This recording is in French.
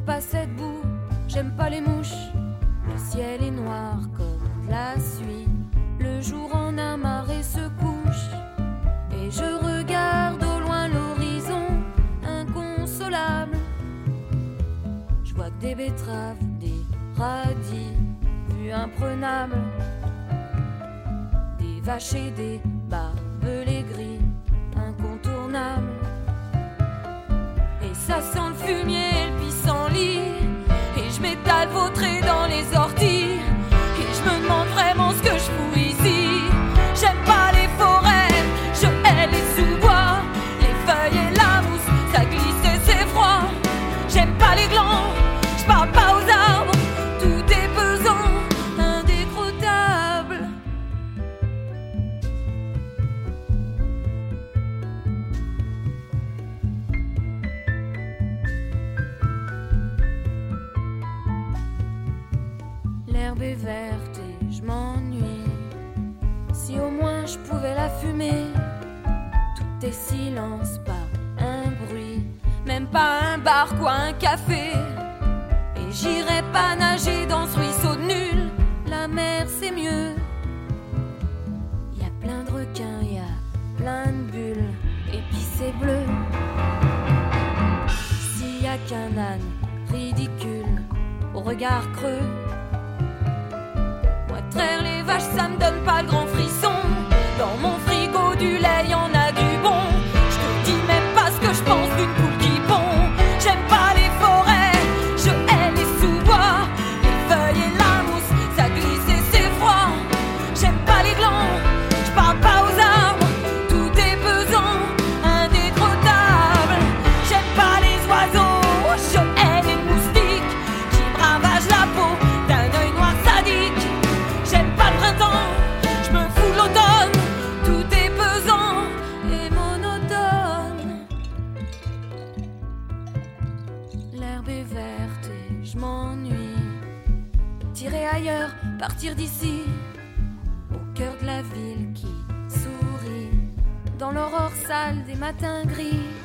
pas cette boue, j'aime pas les mouches. Le ciel est noir comme de la suie. Le jour en amarré se couche. Et je regarde au loin l'horizon inconsolable. Je vois que des betteraves, des radis, vue imprenable. Des vaches et des barbelés gris incontournables. Et ça sent le fumier et le pissenlit. Et je m'étale vautré dans les orties. Et je me demande vraiment ce que je fous ici. J'aime pas les forêts, je hais les sous-bois. Les feuilles et la mousse, ça glisse et c'est froid. J'aime pas les glands, je parle pas aux arbres. Tout est pesant, indécrottable. L'herbe est verte et je m'ennuie. Si au moins je pouvais la fumer. Tout est silence, pas un bruit. Même pas un bar, quoi, un café. Et j'irai pas nager dans ce ruisseau de nul. La mer c'est mieux. Y a plein de requins, y a plein de bulles. Et puis c'est bleu. S'il y a qu'un âne ridicule au regard creux. Moi traire les vaches ça me donne pas le grand frisson. Dans mon frigo du lait y'en a du bon. Je te dis même pas ce que je pense d'une poule qui pond. J'aime pas les forêts, je hais les sous-bois. Les feuilles et la mousse, ça glisse et c'est froid. J'aime pas les glands, je parle pas aux arbres. Tout est pesant, indécrottable. J'aime pas les oiseaux, je hais les moustiques qui me ravagent la peau d'un œil noir sadique. J'aime pas le printemps, je me fous de l'automne. Tout est pesant et monotone. L'herbe est verte et je m'ennuie. Tirer ailleurs, partir d'ici. Au cœur de la ville qui sourit. Dans l'aurore sale des matins gris.